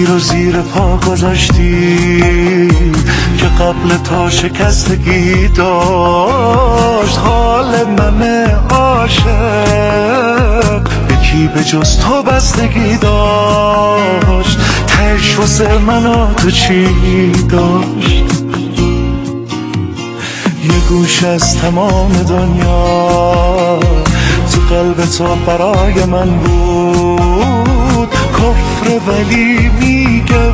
رو زیر پا گذاشتی که قبل تا شکستگی داشت حال من عاشق به کی به جز تو بستگی داشت تهش واسه من و تو چی داشت یه گوش از تمام دنیا تو قلب تو برای من بود کفر ولی میگم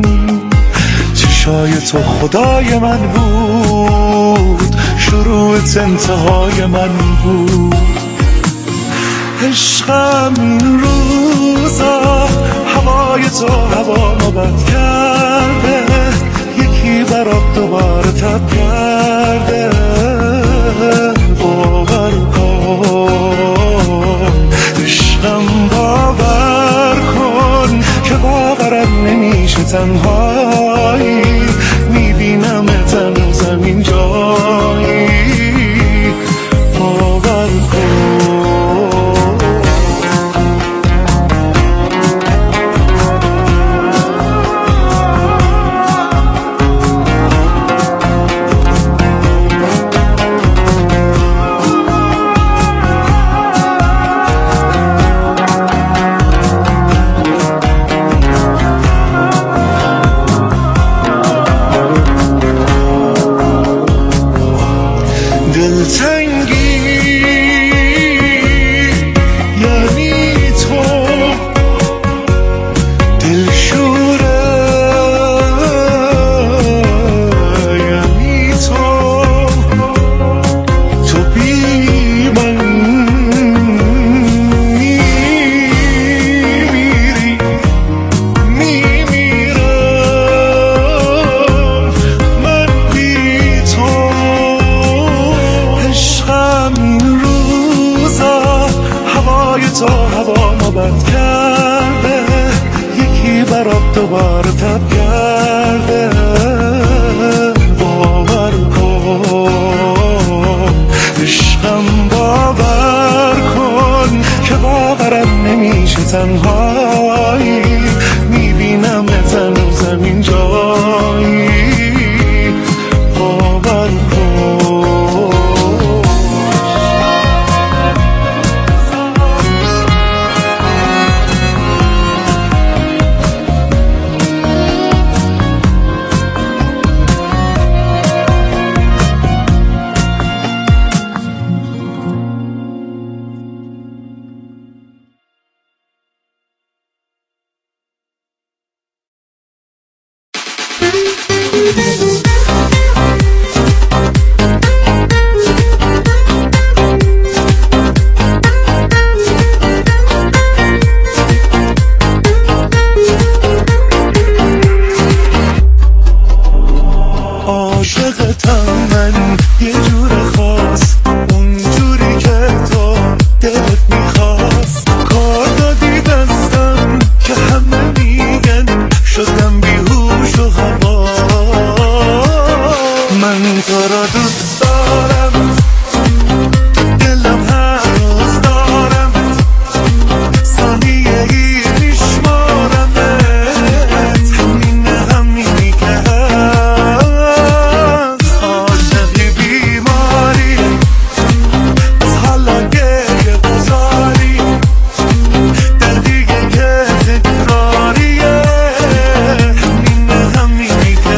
چشای تو خدای من بود شروعت انتهای من بود عشقم این روزا هوای تو هوامو بد کرده یکی برات دوباره تب کرده باور کن عشقم باور کن که باورم نمیشه تنهایی میبینم تن زمین جایی باور کن دوباره تب کرده باور کن عشقم باور کن که باورم نمیشه تنهایی میبینم تن زمین جایی باور کن عاشقتم من یه جور خاص اونجوری که تو دلت میخواست کار دادی دستم که همه میگن شدم بیهوش و هوا من تو را دوست دارم دلم هر روز دارم ثانیه ای میشمارمت همینی که هست عاشقی بیماری از حالا گریه بزاری در دیگه که تکراریه همینی که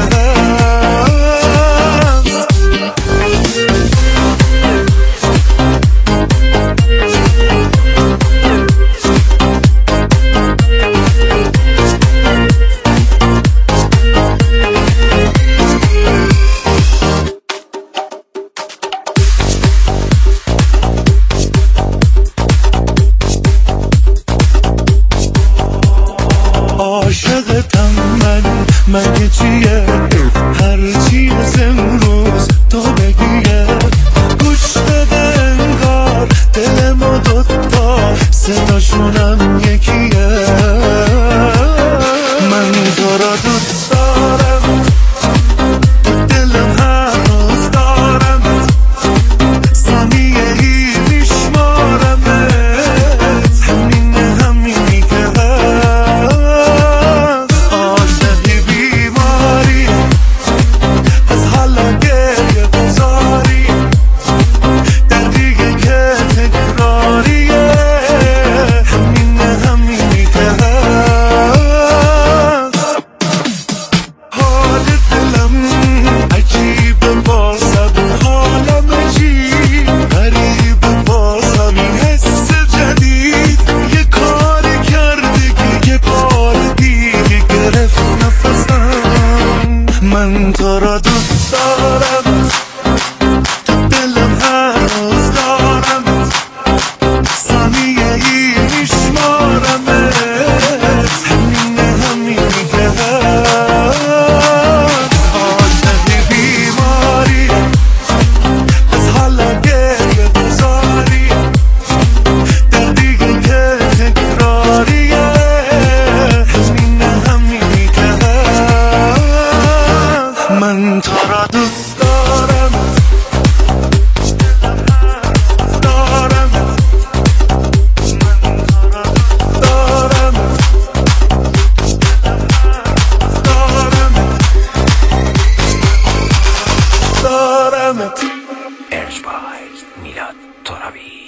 عاشقتم مگه چیه هرچی از امروز تو بگیه گوش بده انگار دل ما دوتا صداشونم یکیه من تو را دوست دارم دلم هر روز دارم ثانیه ای میشمارمت همینی که هست میلاد ترابی.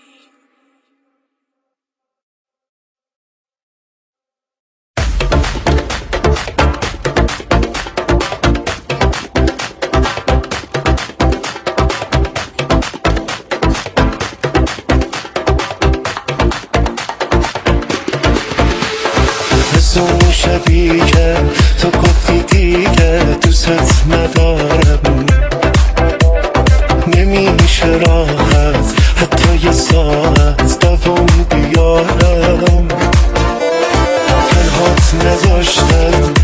از اون شبی که تو گفتی دیگه دوست ندارم، نمیشه راحت حتی یه ساعت دوام بیارم، تنهات نذاشتم